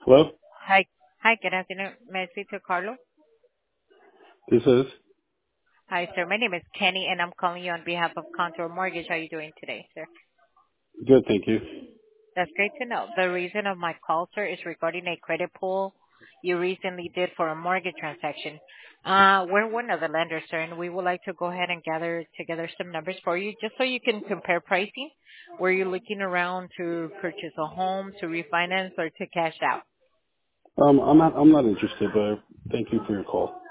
Hello? Hi. Hi, good afternoon. May I speak to Carlo? This is? Hi, sir. My name is Kenny, and I'm calling you on behalf of Contour Mortgage. How are you doing today, sir? Good, thank you. That's great to know. The reason of my call, sir, is regarding a credit pull you recently did for a mortgage transaction. We're one of the lenders, sir, and we would like to go ahead and gather together some numbers for you just so you can compare pricing. Were you looking around to purchase a home, to refinance, or to cash out? I'm not interested, but thank you for your call.